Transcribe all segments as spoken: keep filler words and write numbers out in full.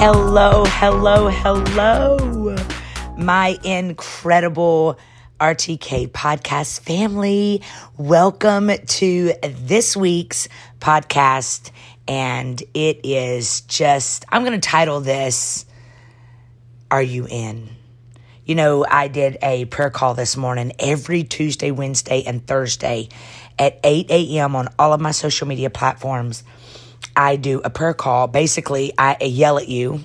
Hello, hello, hello, my incredible R T K podcast family. Welcome to this week's podcast. And it is just, I'm going to title this, Are You In? You know, I did a prayer call this morning every Tuesday, Wednesday, and Thursday at eight a.m. on all of my social media platforms. I do a prayer call. Basically, I yell at you.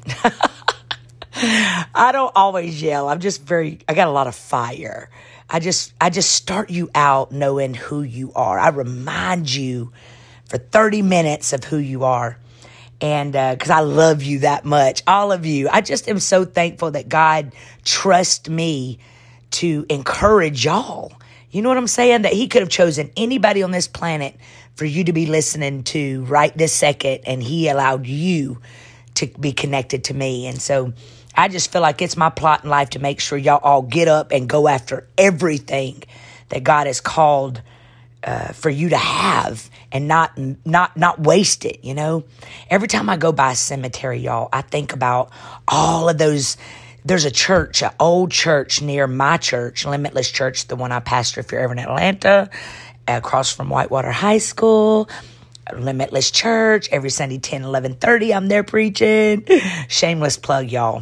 I don't always yell. I'm just very, I got a lot of fire. I just, I just start you out knowing who you are. I remind you for thirty minutes of who you are. And uh, because I love you that much, all of you. I just am so thankful that God trusts me to encourage y'all. You know what I'm saying? That he could have chosen anybody on this planet for you to be listening to right this second, and he allowed you to be connected to me. And so I just feel like it's my plot in life to make sure y'all all get up and go after everything that God has called uh, for you to have, and not not not waste it. You know, every time I go by a cemetery, y'all, I think about all of those. There's a church, an old church near my church, Limitless Church, the one I pastor if you're ever in Atlanta, across from Whitewater High School. Limitless Church, every Sunday, ten, eleven thirty, I'm there preaching. Shameless plug, y'all.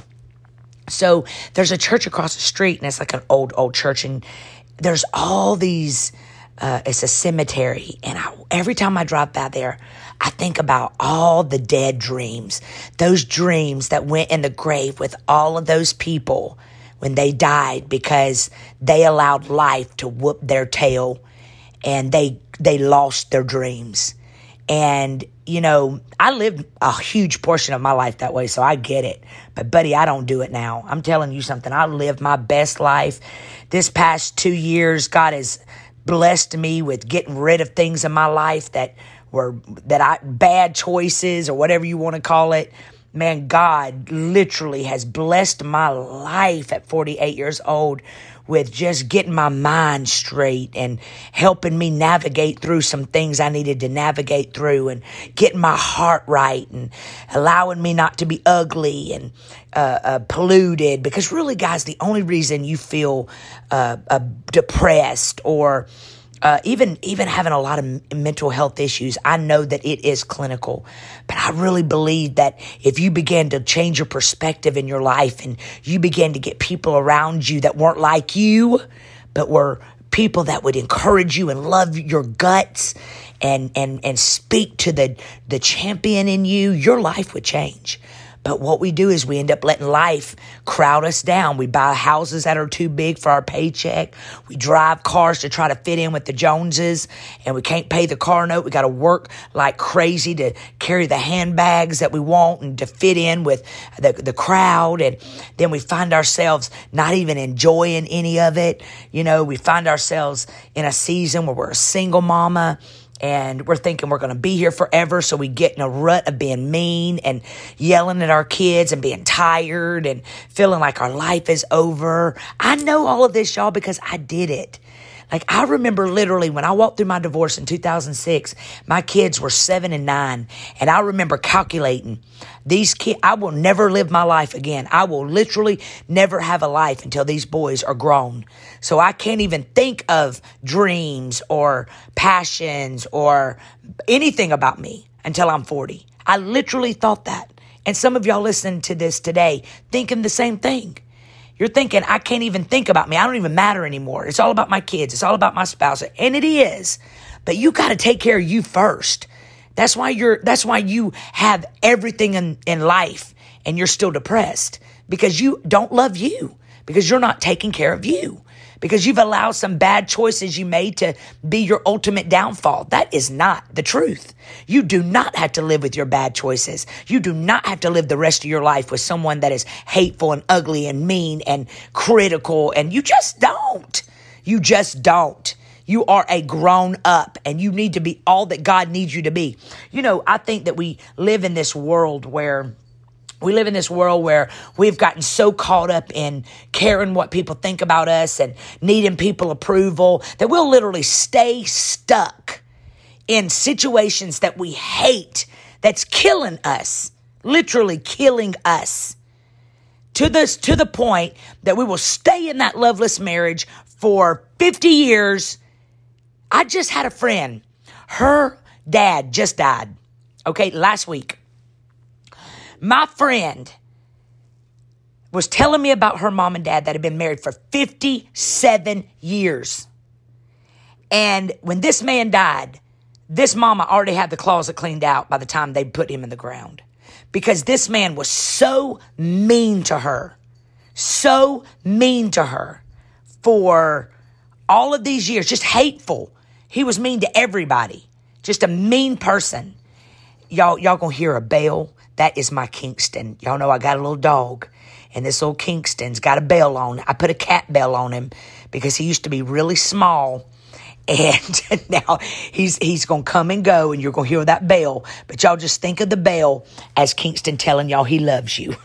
So there's a church across the street, and it's like an old, old church, and there's all these, uh, it's a cemetery, and I, every time I drive by there, I think about all the dead dreams, those dreams that went in the grave with all of those people when they died because they allowed life to whoop their tail, and they they lost their dreams. And, you know, I lived a huge portion of my life that way, so I get it. But, buddy, I don't do it now. I'm telling you something. I lived my best life. This past two years, God has blessed me with getting rid of things in my life that were that I bad choices or whatever you want to call it. Man, God literally has blessed my life at forty-eight years old with just getting my mind straight and helping me navigate through some things I needed to navigate through, and getting my heart right, and allowing me not to be ugly and uh, uh, polluted. Because really, guys, the only reason you feel uh, uh, depressed or Uh, even even having a lot of mental health issues, I know that it is clinical. But I really believe that if you begin to change your perspective in your life, and you begin to get people around you that weren't like you, but were people that would encourage you and love your guts and and and speak to the, the champion in you, your life would change. But what we do is we end up letting life crowd us down. We buy houses that are too big for our paycheck. We drive cars to try to fit in with the Joneses, and we can't pay the car note. We got to work like crazy to carry the handbags that we want and to fit in with the, the crowd. And then we find ourselves not even enjoying any of it. You know, we find ourselves in a season where we're a single mama, and we're thinking we're going to be here forever. So we get in a rut of being mean and yelling at our kids and being tired and feeling like our life is over. I know all of this, y'all, because I did it. Like, I remember literally when I walked through my divorce in two thousand six, my kids were seven and nine. And I remember calculating these kids, I will never live my life again. I will literally never have a life until these boys are grown. So I can't even think of dreams or passions or anything about me until I'm forty. I literally thought that. And some of y'all listening to this today thinking the same thing. You're thinking, I can't even think about me. I don't even matter anymore. It's all about my kids. It's all about my spouse. And it is. But you got to take care of you first. That's why you're, that's why you have everything in, in life and you're still depressed, because you don't love you, because you're not taking care of you, because you've allowed some bad choices you made to be your ultimate downfall. That is not the truth. You do not have to live with your bad choices. You do not have to live the rest of your life with someone that is hateful and ugly and mean and critical. And you just don't. You just don't. You are a grown up, and you need to be all that God needs you to be. You know, I think that we live in this world where We live in this world where we've gotten so caught up in caring what people think about us and needing people approval that we'll literally stay stuck in situations that we hate, that's killing us. literally killing us to this, to the point that we will stay in that loveless marriage for fifty years. I just had a friend. Her dad just died. Okay, last week. My friend was telling me about her mom and dad that had been married for fifty-seven years. And when this man died, this mama already had the closet cleaned out by the time they put him in the ground. Because this man was so mean to her. So mean to her for all of these years. Just hateful. He was mean to everybody. Just a mean person. Y'all, y'all gonna hear a bell. That is my Kingston. Y'all know I got a little dog. And this little Kingston's got a bell on. I put a cat bell on him because he used to be really small. And now he's he's going to come and go, and you're going to hear that bell. But y'all just think of the bell as Kingston telling y'all he loves you.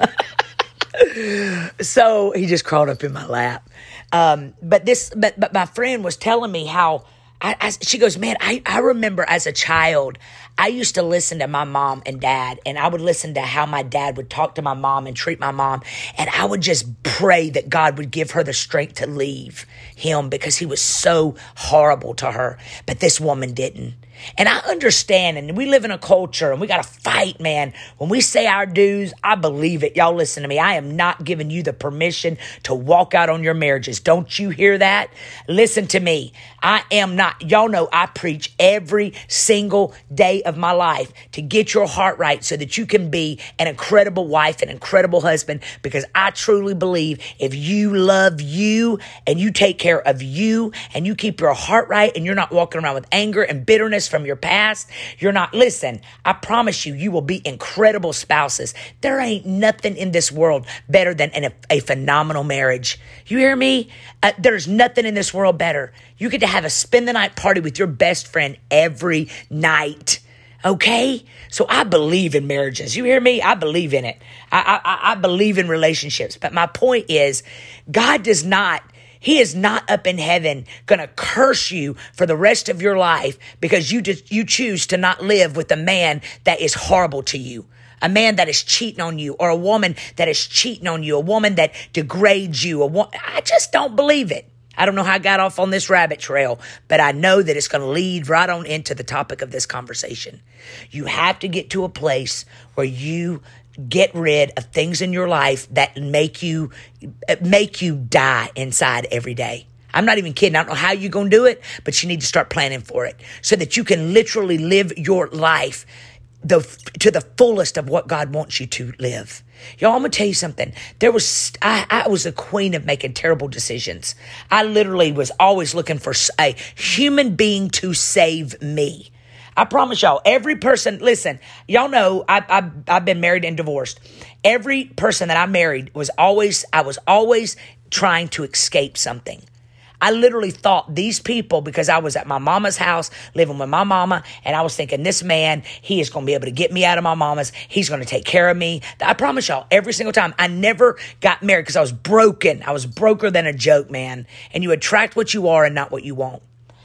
So he just crawled up in my lap. Um, but this, but but my friend was telling me how, I, I, she goes, man, I, I remember as a child, I used to listen to my mom and dad, and I would listen to how my dad would talk to my mom and treat my mom. And I would just pray that God would give her the strength to leave him because he was so horrible to her. But this woman didn't. And I understand, and we live in a culture, and we got to fight, man. When we say our dues, I believe it. Y'all listen to me. I am not giving you the permission to walk out on your marriages. Don't you hear that? Listen to me. I am not. Y'all know I preach every single day of my life to get your heart right so that you can be an incredible wife, an incredible husband, because I truly believe if you love you and you take care of you and you keep your heart right and you're not walking around with anger and bitterness from your past, you're not, listen, I promise you, you will be incredible spouses. There ain't nothing in this world better than an, a phenomenal marriage. You hear me? Uh, there's nothing in this world better. You get to have a spend the night party with your best friend every night. Okay? So I believe in marriages. You hear me? I believe in it. I, I, I believe in relationships. But my point is, God does not He is not up in heaven going to curse you for the rest of your life because you just, you choose to not live with a man that is horrible to you, a man that is cheating on you, or a woman that is cheating on you, a woman that degrades you. A wo- I just don't believe it. I don't know how I got off on this rabbit trail, but I know that it's going to lead right on into the topic of this conversation. You have to get to a place where you get rid of things in your life that make you make you die inside every day. I'm not even kidding. I don't know how you're going to do it, but you need to start planning for it so that you can literally live your life the to the fullest of what God wants you to live. Y'all, I'm going to tell you something. There was, I, I was a queen of making terrible decisions. I literally was always looking for a human being to save me. I promise y'all, every person, listen, y'all know I, I, I've been married and divorced. Every person that I married was always, I was always trying to escape something. I literally thought these people, because I was at my mama's house living with my mama, and I was thinking this man, he is going to be able to get me out of my mama's. He's going to take care of me. I promise y'all, every single time, I never got married because I was broken. I was broker than a joke, man. And you attract what you are and not what you want.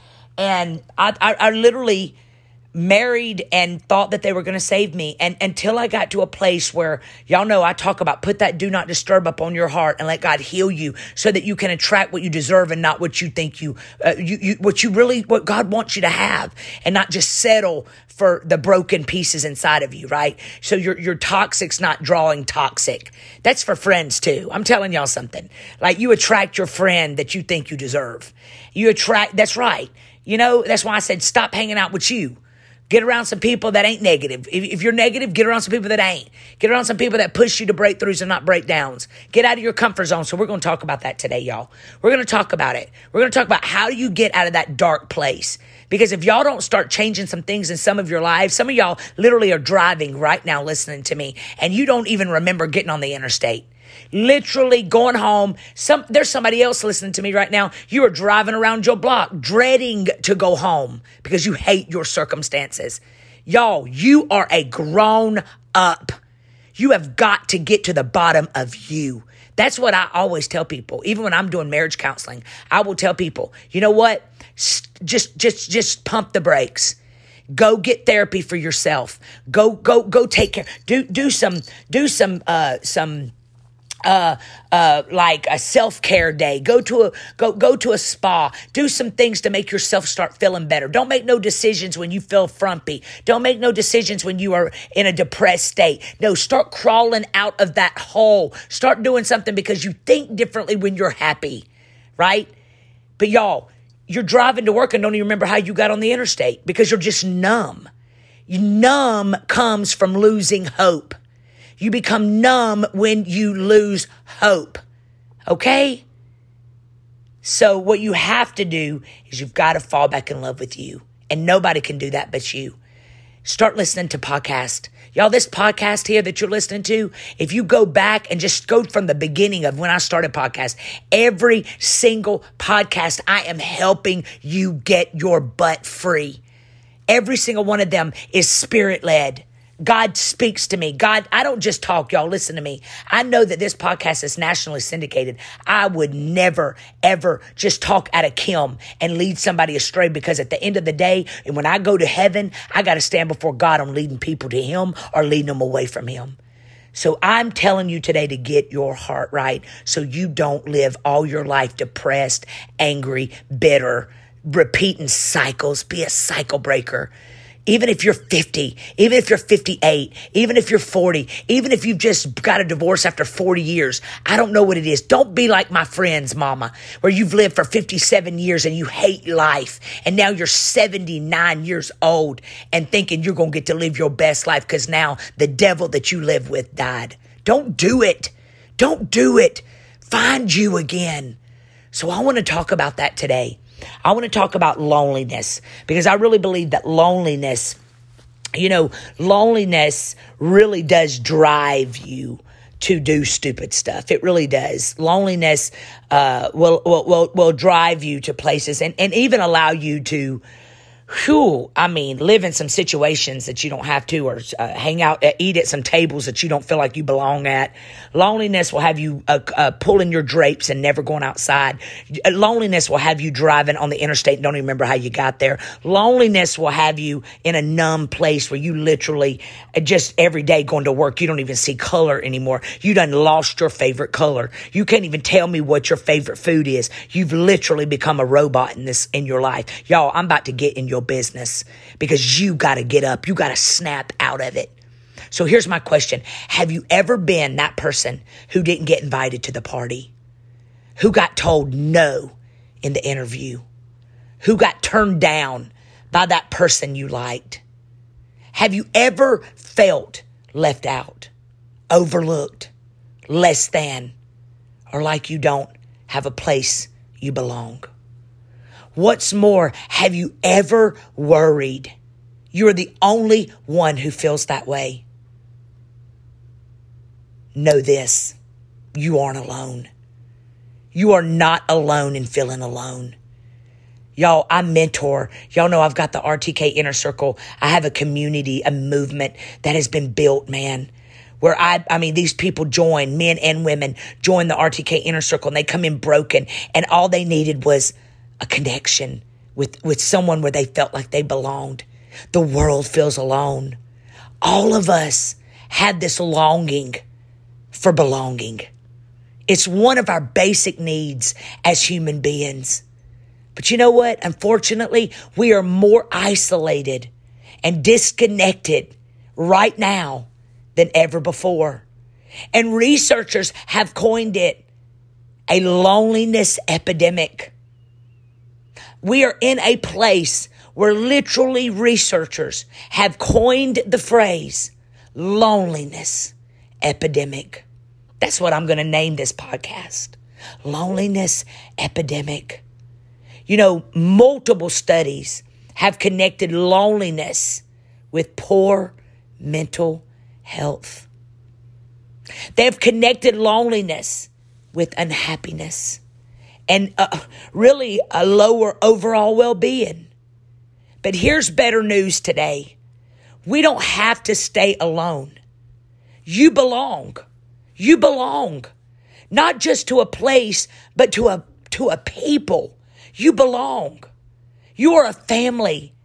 And I, I, I literally married and thought that they were going to save me. And until I got to a place where, y'all know I talk about put that do not disturb up on your heart and let God heal you so that you can attract what you deserve and not what you think you, uh, you, you, what you really, what God wants you to have, and not just settle for the broken pieces inside of you, right? So your, your toxic's not drawing toxic. That's for friends too. I'm telling y'all something. Like, you attract your friend that you think you deserve. You attract, that's right. You know, that's why I said stop hanging out with you. Get around some people that ain't negative. If, if you're negative, get around some people that ain't. Get around some people that push you to breakthroughs and not breakdowns. Get out of your comfort zone. So we're going to talk about that today, y'all. We're going to talk about it. We're going to talk about how do you get out of that dark place. Because if y'all don't start changing some things in some of your lives, some of y'all literally are driving right now listening to me, and you don't even remember getting on the interstate. Literally going home. Some there's somebody else listening to me right now. You are driving around your block, dreading to go home because you hate your circumstances. Y'all, you are a grown up. You have got to get to the bottom of you. That's what I always tell people. Even when I'm doing marriage counseling, I will tell people, you know what? Just, just, just pump the brakes. Go get therapy for yourself. Go, go, go take care. Do, do some, do some, uh, some, uh, uh, like a self-care day. Go to a, go, go to a spa. Do some things to make yourself start feeling better. Don't make no decisions when you feel frumpy. Don't make no decisions when you are in a depressed state. No, start crawling out of that hole. Start doing something because you think differently when you're happy, right? But y'all, you're driving to work and don't even remember how you got on the interstate because you're just numb. You numb comes from losing hope. You become numb when you lose hope. Okay? So what you have to do is you've got to fall back in love with you. And nobody can do that but you. Start listening to podcasts. Y'all, this podcast here that you're listening to, if you go back and just go from the beginning of when I started podcast, every single podcast, I am helping you get your butt free. Every single one of them is spirit-led. God speaks to me. God, I don't just talk, y'all. Listen to me. I know that this podcast is nationally syndicated. I would never, ever just talk out of Kim and lead somebody astray because at the end of the day, and when I go to heaven, I got to stand before God on leading people to him or leading them away from him. So I'm telling you today to get your heart right so you don't live all your life depressed, angry, bitter, repeating cycles. Be a cycle breaker. Even if you're fifty, even if you're fifty-eight, even if you're forty, even if you've just got a divorce after forty years, I don't know what it is. Don't be like my friend's mama, where you've lived for fifty-seven years and you hate life. And now you're seventy-nine years old and thinking you're going to get to live your best life because now the devil that you live with died. Don't do it. Don't do it. Find you again. So I want to talk about that today. I want to talk about loneliness because I really believe that loneliness, you know, loneliness really does drive you to do stupid stuff. It really does. Loneliness uh, will, will will will drive you to places and, and even allow you to, whew, I mean, live in some situations that you don't have to, or uh, hang out, uh, eat at some tables that you don't feel like you belong at. Loneliness will have you uh, uh, pulling your drapes and never going outside. Loneliness will have you driving on the interstate and don't even remember how you got there. Loneliness will have you in a numb place where you literally uh, just every day going to work, you don't even see color anymore. You done lost your favorite color. You can't even tell me what your favorite food is. You've literally become a robot in this, in your life. Y'all, I'm about to get in your business because you got to get up. You got to snap out of it. So here's my question. Have you ever been that person who didn't get invited to the party? Who got told no in the interview? Who got turned down by that person you liked? Have you ever felt left out, overlooked, less than, or like you don't have a place you belong? What's more, have you ever worried you're the only one who feels that way? Know this, you aren't alone. You are not alone in feeling alone. Y'all, I mentor. Y'all know I've got the R T K Inner Circle. I have a community, a movement that has been built, man. Where I, I mean, these people join, men and women, join the R T K Inner Circle and they come in broken. And all they needed was a connection with, with someone where they felt like they belonged. The world feels alone. All of us had this longing for belonging. It's one of our basic needs as human beings. But you know what? Unfortunately, we are more isolated and disconnected right now than ever before. And researchers have coined it a loneliness epidemic. We are in a place where literally researchers have coined the phrase loneliness epidemic. That's what I'm going to name this podcast. Loneliness epidemic. You know, multiple studies have connected loneliness with poor mental health. They've connected loneliness with unhappiness and uh, really a lower overall well-being. But here's better news today. We don't have to stay alone. You belong. You belong. Not just to a place, but to a to a people. You belong. You are a family.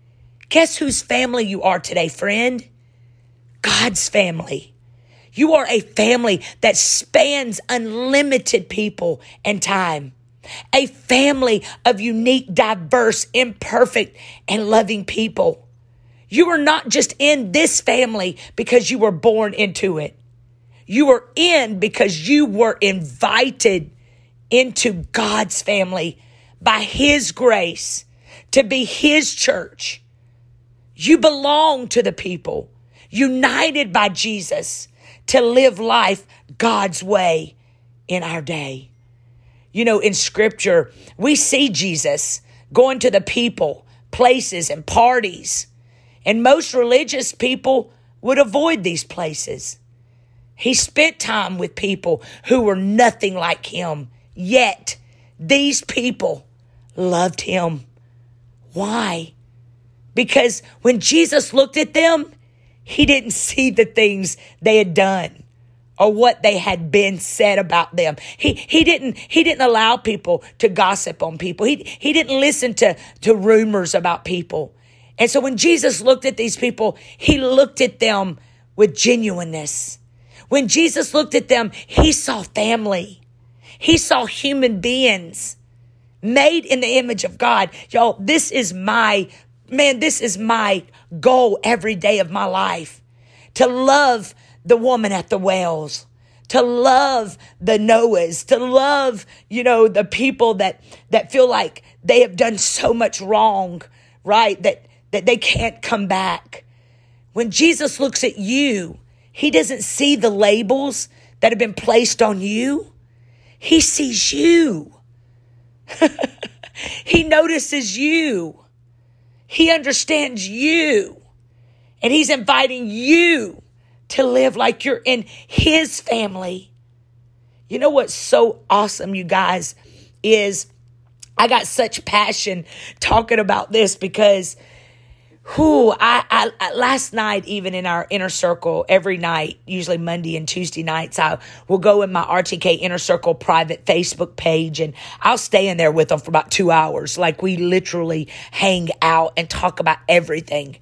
Guess whose family you are today, friend? God's family. You are a family that spans unlimited people and time. A family of unique, diverse, imperfect, and loving people. You are not just in this family because you were born into it. You are in because you were invited into God's family by His grace to be His church. You belong to the people, united by Jesus to live life God's way in our day. You know, in Scripture, we see Jesus going to the people, places, and parties. And most religious people would avoid these places. He spent time with people who were nothing like Him. Yet, these people loved Him. Why? Because when Jesus looked at them, He didn't see the things they had done or what they had been said about them. He he didn't he didn't allow people to gossip on people. He he didn't listen to, to rumors about people. And so when Jesus looked at these people, He looked at them with genuineness. When Jesus looked at them, He saw family. He saw human beings made in the image of God. Y'all, this is my, man, this is my goal every day of my life. To love the woman at the wells. To love the Noahs. To love, you know, the people that, that feel like they have done so much wrong, right? That, that they can't come back. When Jesus looks at you, He doesn't see the labels that have been placed on you. He sees you. He notices you. He understands you. And He's inviting you to live like you're in His family. You know what's so awesome, you guys, is I got such passion talking about this because Who I, I, I last night, even in our inner circle, every night, usually Monday and Tuesday nights, I will go in my R T K Inner Circle private Facebook page, and I'll stay in there with them for about two hours. Like, we literally hang out and talk about everything.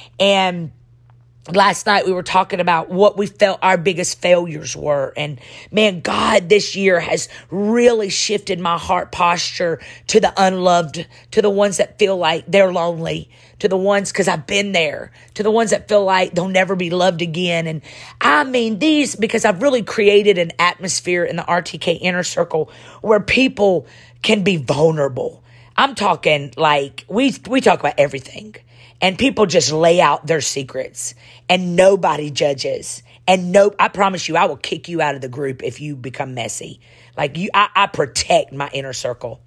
And last night we were talking about what we felt our biggest failures were. And man, God this year has really shifted my heart posture to the unloved, to the ones that feel like they're lonely, to the ones, because I've been there, to the ones that feel like they'll never be loved again. And I mean these, because I've really created an atmosphere in the R T K Inner Circle where people can be vulnerable. I'm talking like, we we talk about everything. And people just lay out their secrets and nobody judges. And no, I promise you, I will kick you out of the group if you become messy. Like you, I, I protect my inner circle.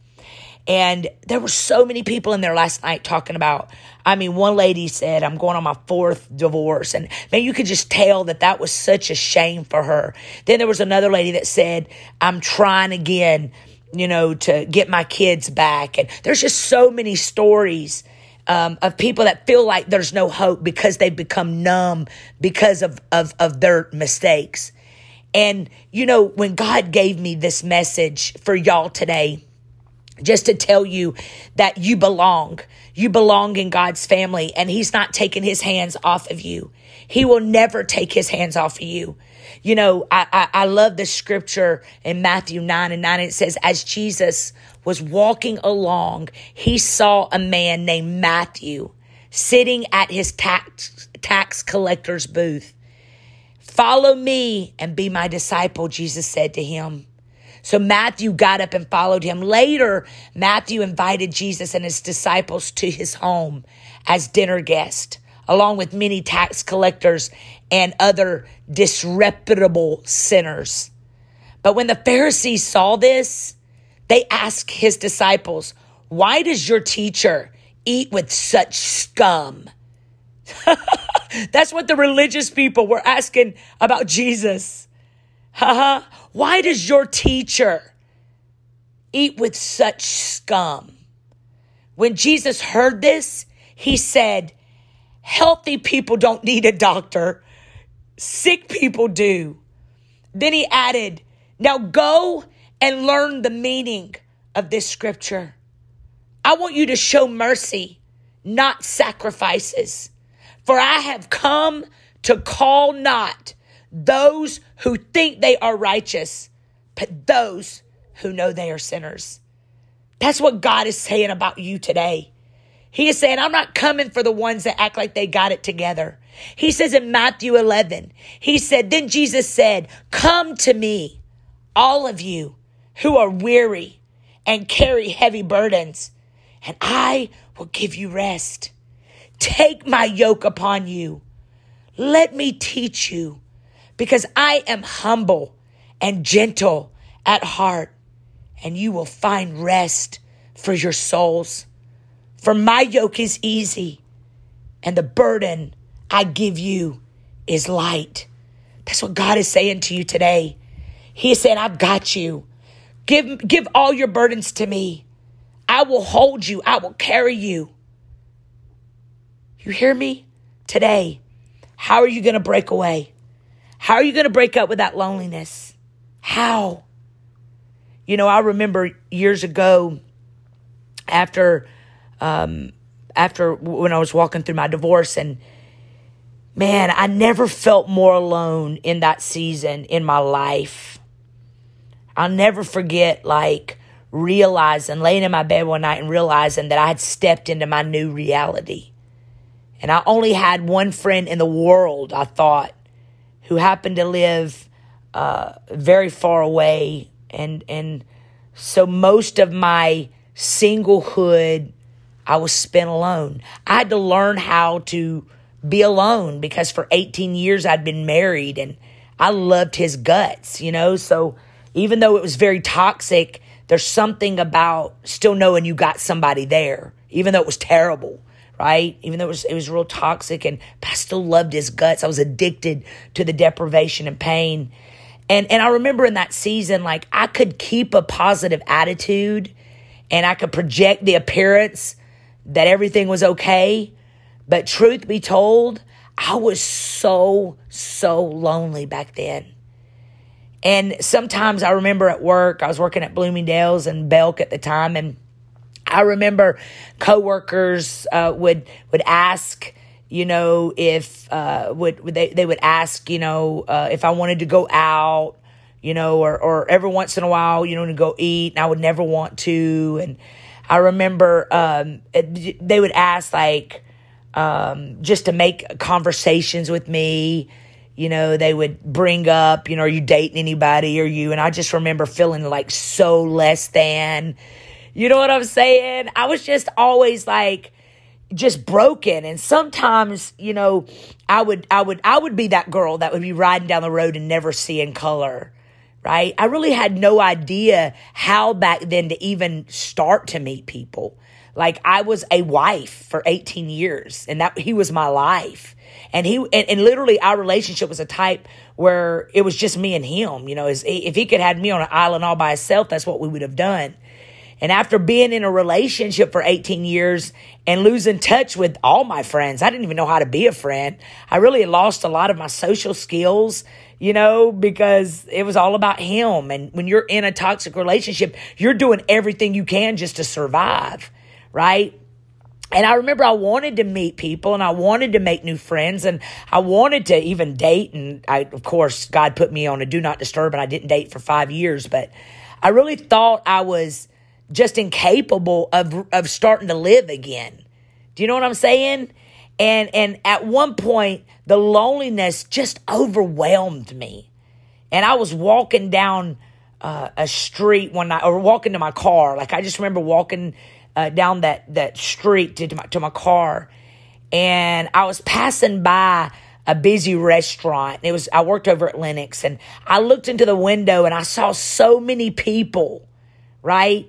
And there were so many people in there last night talking about, I mean, one lady said, I'm going on my fourth divorce. And man, you could just tell that that was such a shame for her. Then there was another lady that said, I'm trying again, you know, to get my kids back. And there's just so many stories Um, of people that feel like there's no hope because they've become numb because of, of, of their mistakes. And, you know, when God gave me this message for y'all today, just to tell you that you belong, you belong in God's family, and He's not taking His hands off of you. He will never take His hands off of you. You know, I, I, I love the scripture in Matthew nine and nine. It says, as Jesus was walking along, He saw a man named Matthew sitting at his tax, tax collector's booth. Follow me and be my disciple, Jesus said to him. So Matthew got up and followed Him. Later, Matthew invited Jesus and His disciples to his home as dinner guests, along with many tax collectors and other disreputable sinners. But when the Pharisees saw this, they asked His disciples, why does your teacher eat with such scum? That's what the religious people were asking about Jesus. Why does your teacher eat with such scum? When Jesus heard this, He said, healthy people don't need a doctor. Sick people do. Then He added, now go and learn the meaning of this scripture. I want you to show mercy not sacrifices. For I have come to call not those who think they are righteous, but those who know they are sinners. That's what God is saying about you today. He is saying, I'm not coming for the ones that act like they got it together. He says in Matthew eleven, he said, then Jesus said, come to me, all of you who are weary and carry heavy burdens, and I will give you rest. Take my yoke upon you. Let me teach you, because I am humble and gentle at heart, and you will find rest for your souls. For my yoke is easy, and the burden I give you is light. That's what God is saying to you today. He is saying, I've got you. Give, give all your burdens to me. I will hold you. I will carry you. You hear me? Today, how are you going to break away? How are you going to break up with that loneliness? How? You know, I remember years ago after, um, after when I was walking through my divorce, and man, I never felt more alone in that season in my life. I'll never forget, like, realizing, laying in my bed one night and realizing that I had stepped into my new reality. And I only had one friend in the world, I thought, who happened to live uh, very far away. And, and so most of my singlehood, I was spent alone. I had to learn how to be alone, because for eighteen years I'd been married and I loved his guts, you know. So even though it was very toxic, there's something about still knowing you got somebody there, even though it was terrible, right? Even though it was, it was real toxic, and I still loved his guts. I was addicted to the deprivation and pain. And, and I remember in that season, like, I could keep a positive attitude and I could project the appearance that everything was okay. But truth be told, I was so, so lonely back then. And sometimes I remember at work, I was working at Bloomingdale's and Belk at the time, and I remember coworkers uh, would would ask, you know, if uh, would, would they they would ask, you know, uh, if I wanted to go out, you know, or or every once in a while, you know, to go eat, and I would never want to. And I remember um, it, they would ask, like, um, just to make conversations with me. You know, they would bring up, you know, are you dating anybody? Or you? And I just remember feeling like so less than. You know what I'm saying? I was just always like just broken. And sometimes, you know, I would I would I would be that girl that would be riding down the road and never seeing color. Right? I really had no idea how back then to even start to meet people. Like, I was a wife for eighteen years, and that he was my life. And he and, and literally our relationship was a type where it was just me and him. You know, if he could have had me on an island all by himself, that's what we would have done. And after being in a relationship for eighteen years and losing touch with all my friends, I didn't even know how to be a friend. I really lost a lot of my social skills, you know, because it was all about him. And when you're in a toxic relationship, you're doing everything you can just to survive, right? And I remember I wanted to meet people and I wanted to make new friends and I wanted to even date. And I, of course, God put me on a do not disturb and I didn't date for five years. But I really thought I was just incapable of of starting to live again. Do you know what I'm saying? And and at one point, the loneliness just overwhelmed me. And I was walking down uh, a street one night, or walking to my car. Like, I just remember walking uh, down that, that street to, to, my, to my car. And I was passing by a busy restaurant. It was I worked over at Lennox. And I looked into the window and I saw so many people, right?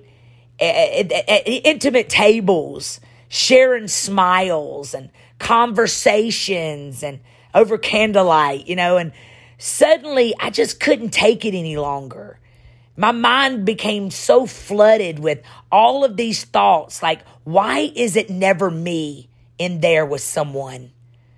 At, at, at intimate tables, sharing smiles and conversations and over candlelight, you know, and suddenly I just couldn't take it any longer. My mind became so flooded with all of these thoughts, like, why is it never me in there with someone?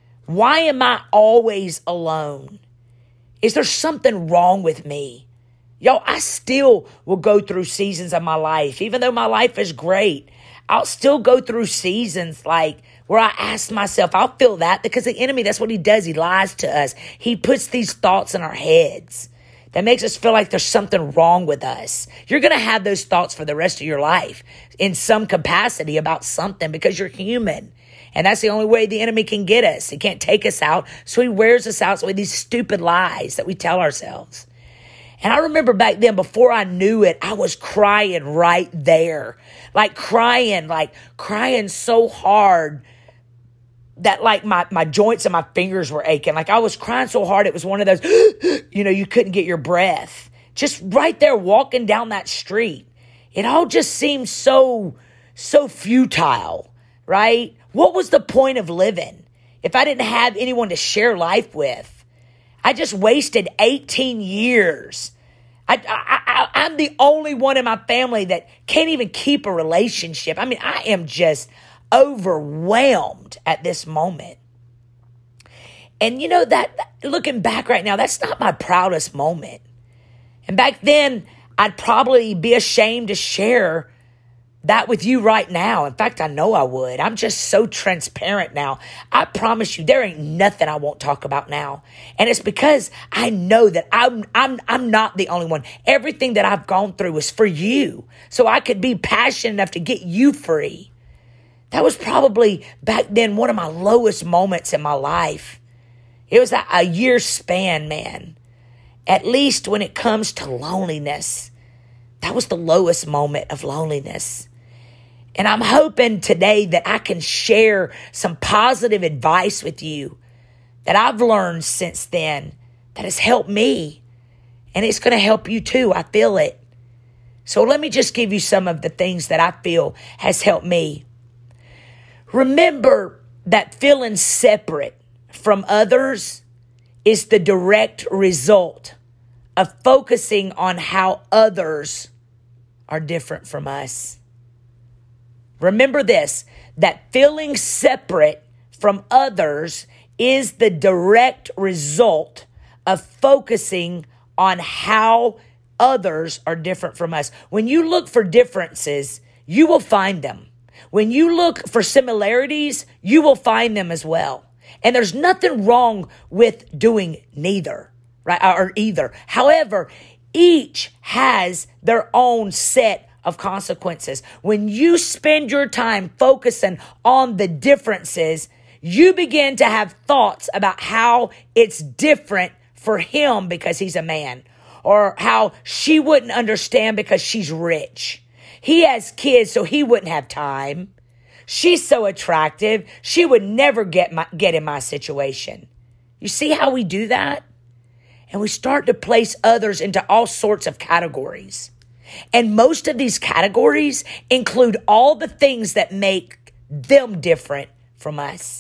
Why am I always alone? Is there something wrong with me? Yo, I still will go through seasons of my life. Even though my life is great, I'll still go through seasons like where I ask myself, I'll feel that because the enemy, that's what he does. He lies to us. He puts these thoughts in our heads that makes us feel like there's something wrong with us. You're going to have those thoughts for the rest of your life in some capacity about something because you're human. And that's the only way the enemy can get us. He can't take us out. So he wears us out with these stupid lies that we tell ourselves. And I remember back then, before I knew it, I was crying right there. Like crying, like crying so hard that like my, my joints and my fingers were aching. Like I was crying so hard, it was one of those, you know, you couldn't get your breath. Just right there walking down that street. It all just seemed so, so futile, right? What was the point of living if I didn't have anyone to share life with? I just wasted eighteen years. I, I, I, I'm the only one in my family that can't even keep a relationship. I mean, I am just overwhelmed at this moment. And you know that, looking back right now, that's not my proudest moment. And back then, I'd probably be ashamed to share that with you right now. In fact, I know I would. I'm just so transparent now. I promise you, there ain't nothing I won't talk about now. And it's because I know that I'm I'm I'm not the only one. Everything that I've gone through was for you. So I could be passionate enough to get you free. That was probably back then one of my lowest moments in my life. It was a, a year span, man. At least when it comes to loneliness, that was the lowest moment of loneliness. And I'm hoping today that I can share some positive advice with you that I've learned since then that has helped me. And it's going to help you too. I feel it. So let me just give you some of the things that I feel has helped me. Remember that feeling separate from others is the direct result of focusing on how others are different from us. Remember this, that feeling separate from others is the direct result of focusing on how others are different from us. When you look for differences, you will find them. When you look for similarities, you will find them as well. And there's nothing wrong with doing neither, right? Or either. However, each has their own set of consequences. When you spend your time focusing on the differences, you begin to have thoughts about how it's different for him because he's a man, or how she wouldn't understand because she's rich. He has kids, so he wouldn't have time. She's so attractive, she would never get my, get in my situation. You see how we do that? And we start to place others into all sorts of categories. And most of these categories include all the things that make them different from us.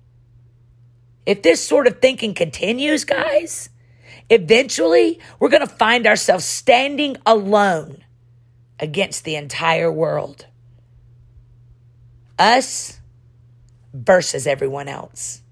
If this sort of thinking continues, guys, eventually we're going to find ourselves standing alone against the entire world. Us versus everyone else.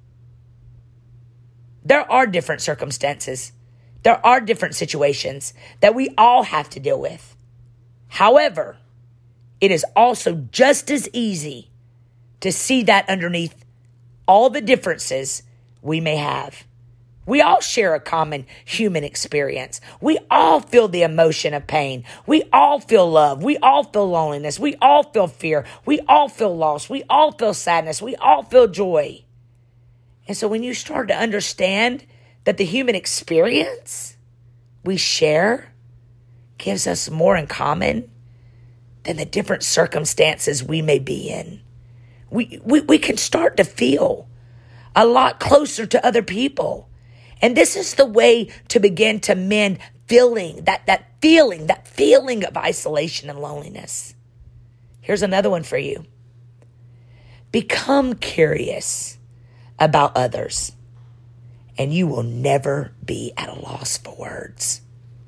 There are different circumstances. There are different situations that we all have to deal with. However, it is also just as easy to see that underneath all the differences we may have. We all share a common human experience. We all feel the emotion of pain. We all feel love. We all feel loneliness. We all feel fear. We all feel loss. We all feel sadness. We all feel joy. And so when you start to understand that the human experience we share gives us more in common than the different circumstances we may be in, we, we, we can start to feel a lot closer to other people. And this is the way to begin to mend feeling, that, that feeling, that feeling of isolation and loneliness. Here's another one for you. Become curious about others, and you will never be at a loss for words.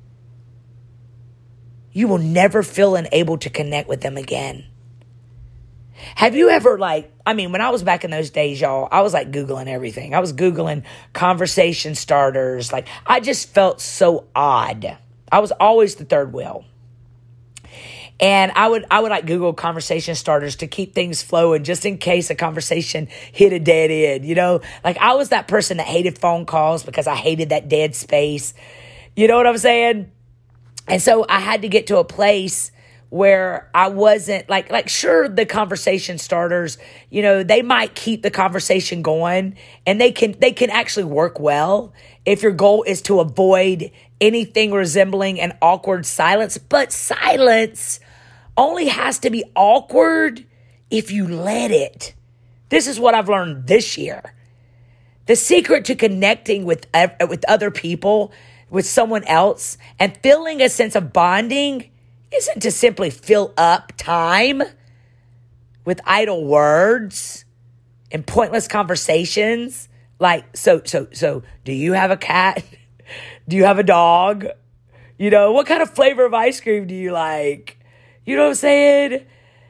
You will never feel unable to connect with them again. Have you ever, like, I mean, when I was back in those days, y'all, I was like Googling everything. I was Googling conversation starters. Like, I just felt so odd. I was always the third wheel. And I would I would like Google conversation starters to keep things flowing just in case a conversation hit a dead end, you know? Like I was that person that hated phone calls because I hated that dead space. You know what I'm saying? And so I had to get to a place where I wasn't like, like sure, the conversation starters, you know, they might keep the conversation going and they can, they can actually work well if your goal is to avoid anything resembling an awkward silence. But silence only has to be awkward if you let it. This is what I've learned this year. The secret to connecting with, with other people, with someone else, and feeling a sense of bonding isn't to simply fill up time with idle words and pointless conversations. Like, so, so, so, do you have a cat? Do you have a dog? You know, what kind of flavor of ice cream do you like? You know what I'm saying?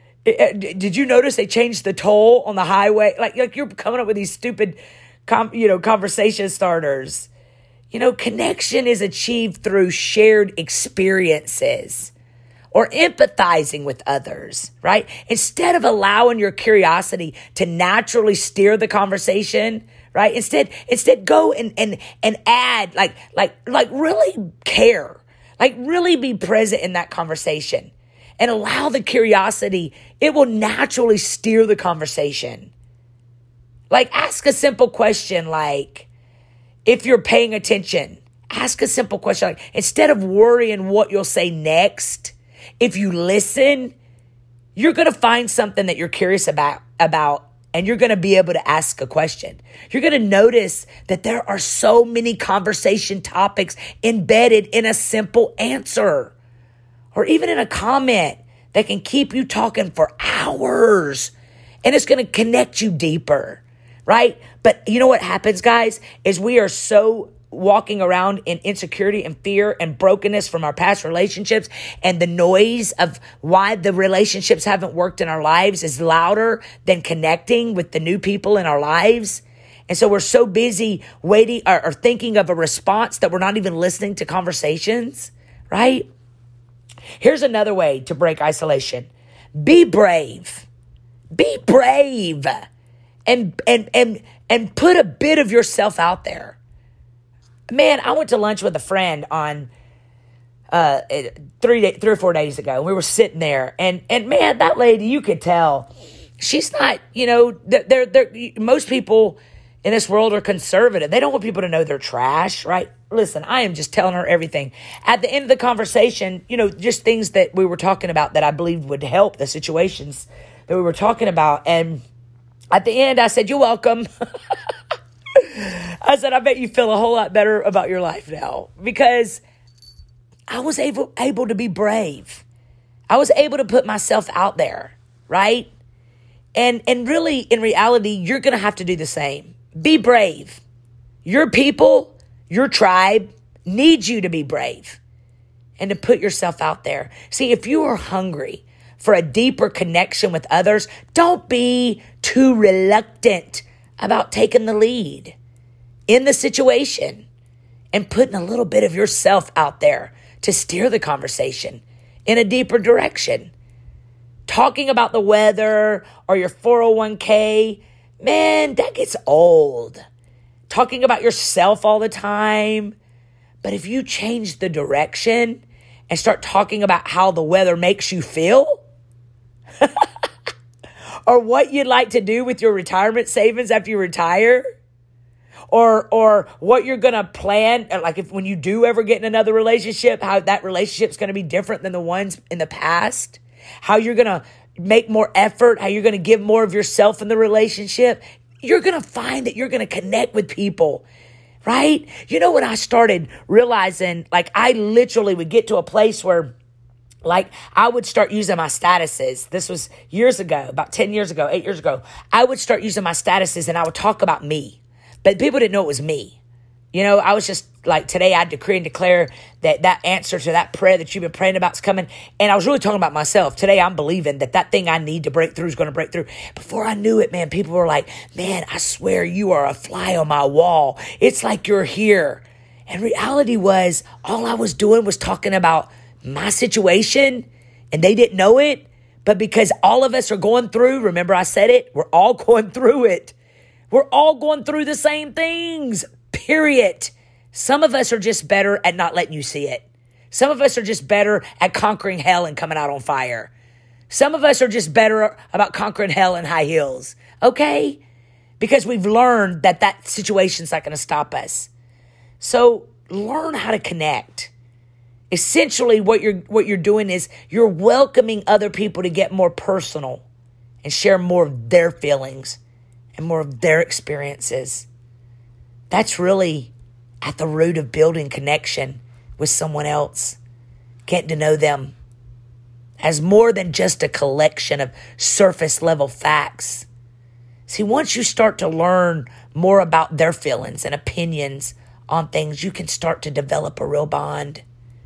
Did you notice they changed the toll on the highway? Like, like you're coming up with these stupid, com, you know, conversation starters. You know, connection is achieved through shared experiences or empathizing with others, right? Instead of allowing your curiosity to naturally steer the conversation, right? Instead, instead go and, and, and add, like, like, like really care, like really be present in that conversation and allow the curiosity. It will naturally steer the conversation. Like ask a simple question, like, if you're paying attention, ask a simple question. Like, instead of worrying what you'll say next, if you listen, you're going to find something that you're curious about, about, and you're going to be able to ask a question. You're going to notice that there are so many conversation topics embedded in a simple answer or even in a comment that can keep you talking for hours, and it's going to connect you deeper. Right? But you know what happens, guys, is we are so walking around in insecurity and fear and brokenness from our past relationships, and the noise of why the relationships haven't worked in our lives is louder than connecting with the new people in our lives. And so we're so busy waiting or, or thinking of a response that we're not even listening to conversations, right? Here's another way to break isolation. Be brave. Be brave. And and and and put a bit of yourself out there. Man, I went to lunch with a friend on uh, three day, three or four days ago. We were sitting there, and and man, that lady, you could tell she's not. You know, they're they're most people in this world are conservative. They don't want people to know they're trash, right? Listen, I am just telling her everything. At the end of the conversation, you know, just things that we were talking about that I believed would help the situations that we were talking about, and at the end, I said, "You're welcome." I said, "I bet you feel a whole lot better about your life now," because I was able, able to be brave. I was able to put myself out there, right? And, and really, in reality, you're going to have to do the same. Be brave. Your people, your tribe needs you to be brave and to put yourself out there. See, if you are hungry for a deeper connection with others, don't be too reluctant about taking the lead in the situation and putting a little bit of yourself out there to steer the conversation in a deeper direction. Talking about the weather or your four oh one k, man, that gets old. Talking about yourself all the time. But if you change the direction and start talking about how the weather makes you feel, or what you'd like to do with your retirement savings after you retire, or or what you're going to plan, like if when you do ever get in another relationship, how that relationship's going to be different than the ones in the past, how you're going to make more effort, how you're going to give more of yourself in the relationship, you're going to find that you're going to connect with people, right? You know, when I started realizing, like I literally would get to a place where like I would start using my statuses. This was years ago, about ten years ago, eight years ago. I would start using my statuses and I would talk about me, but people didn't know it was me. You know, I was just like, today I decree and declare that that answer to that prayer that you've been praying about is coming. And I was really talking about myself. Today I'm believing that that thing I need to break through is going to break through. Before I knew it, man, people were like, man, I swear you are a fly on my wall. It's like you're here. And reality was, all I was doing was talking about my situation, and they didn't know it. But because all of us are going through, remember I said it, we're all going through it. We're all going through the same things, period. Some of us are just better at not letting you see it. Some of us are just better at conquering hell and coming out on fire. Some of us are just better about conquering hell in high heels, okay? Because we've learned that that situation's not going to stop us. So learn how to connect. Essentially, what you're what you're doing is you're welcoming other people to get more personal and share more of their feelings and more of their experiences. That's really at the root of building connection with someone else, getting to know them as more than just a collection of surface level facts. See, once you start to learn more about their feelings and opinions on things, you can start to develop a real bond.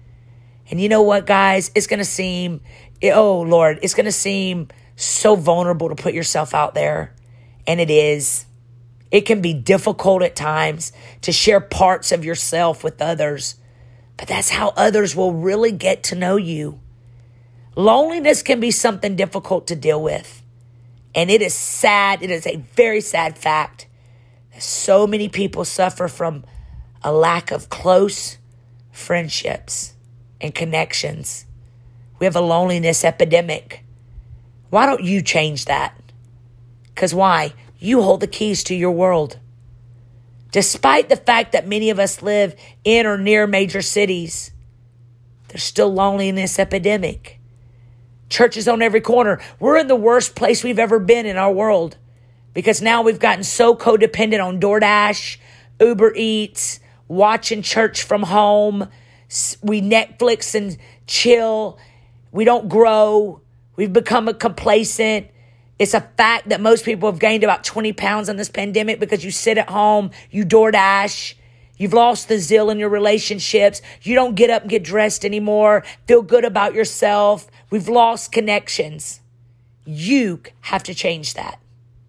And you know what, guys? It's going to seem, oh, Lord, it's going to seem so vulnerable to put yourself out there. And it is. It can be difficult at times to share parts of yourself with others. But that's how others will really get to know you. Loneliness can be something difficult to deal with. And it is sad. It is a very sad fact that so many people suffer from a lack of close friendships and connections. We have a loneliness epidemic. Why don't you change that? Because why? You hold the keys to your world. Despite the fact that many of us live in or near major cities, there's still loneliness epidemic. Churches on every corner. We're in the worst place we've ever been in our world because now we've gotten so codependent on DoorDash, Uber Eats, watching church from home. We Netflix and chill. We don't grow. We've become a complacent. It's a fact that most people have gained about twenty pounds in this pandemic because you sit at home, you DoorDash, you've lost the zeal in your relationships. You don't get up and get dressed anymore, feel good about yourself. We've lost connections. You have to change that.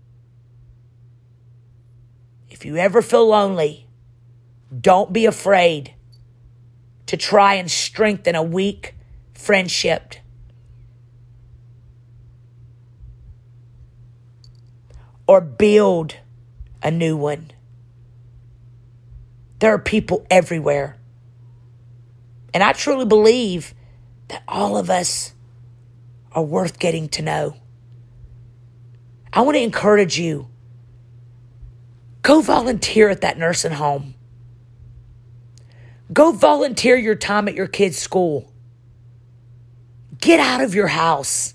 If you ever feel lonely, don't be afraid to try and strengthen a weak friendship. Or build a new one. There are people everywhere. And I truly believe that all of us are worth getting to know. I want to encourage you. Go volunteer at that nursing home. Go volunteer your time at your kid's school. Get out of your house.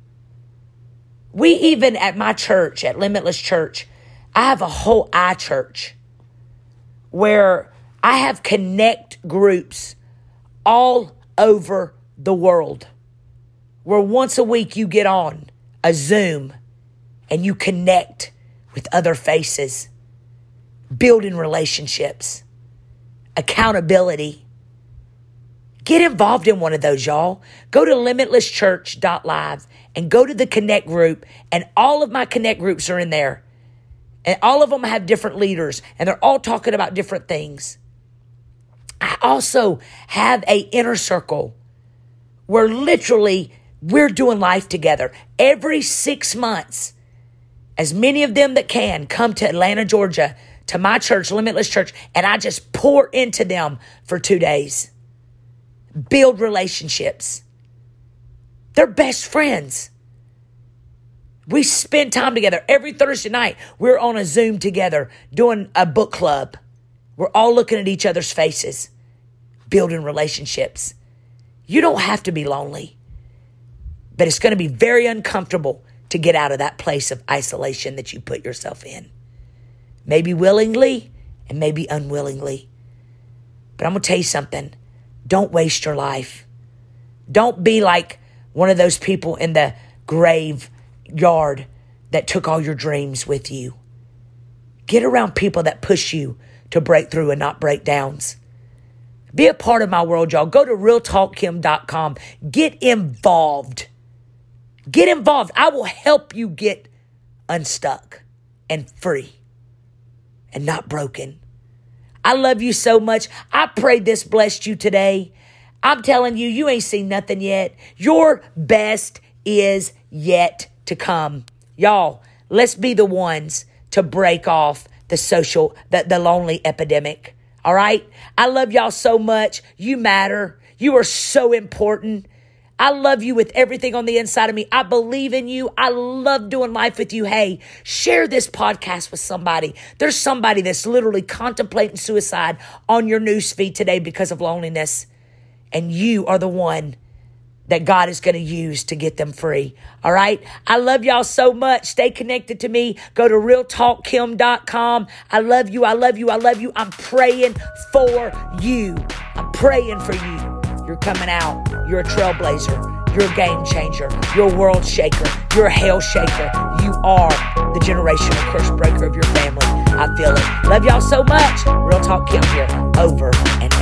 We even at my church, at Limitless Church, I have a whole iChurch where I have connect groups all over the world where once a week you get on a Zoom and you connect with other faces, building relationships, accountability. Get involved in one of those, y'all. Go to limitless church dot live and go to the Connect group, and all of my Connect groups are in there. And all of them have different leaders, and they're all talking about different things. I also have a inner circle where literally we're doing life together. Every six months, as many of them that can come to Atlanta, Georgia, to my church, Limitless Church, and I just pour into them for two days. Build relationships. They're best friends. We spend time together. Every Thursday night, we're on a Zoom together doing a book club. We're all looking at each other's faces, building relationships. You don't have to be lonely, but it's going to be very uncomfortable to get out of that place of isolation that you put yourself in. Maybe willingly and maybe unwillingly. But I'm going to tell you something. Don't waste your life. Don't be like one of those people in the graveyard that took all your dreams with you. Get around people that push you to break through and not break downs. Be a part of my world, y'all. Go to real talk kim dot com. Get involved. Get involved. I will help you get unstuck and free and not broken. I love you so much. I pray this blessed you today. I'm telling you, you ain't seen nothing yet. Your best is yet to come. Y'all, let's be the ones to break off the social, the, the lonely epidemic. All right? I love y'all so much. You matter. You are so important. I love you with everything on the inside of me. I believe in you. I love doing life with you. Hey, share this podcast with somebody. There's somebody that's literally contemplating suicide on your newsfeed today because of loneliness. And you are the one that God is going to use to get them free. All right? I love y'all so much. Stay connected to me. Go to real talk kim dot com. I love you. I love you. I love you. I'm praying for you. I'm praying for you. You're coming out. You're a trailblazer. You're a game changer. You're a world shaker. You're a hell shaker. You are the generational curse breaker of your family. I feel it. Love y'all so much. Real Talk Kim here. Over and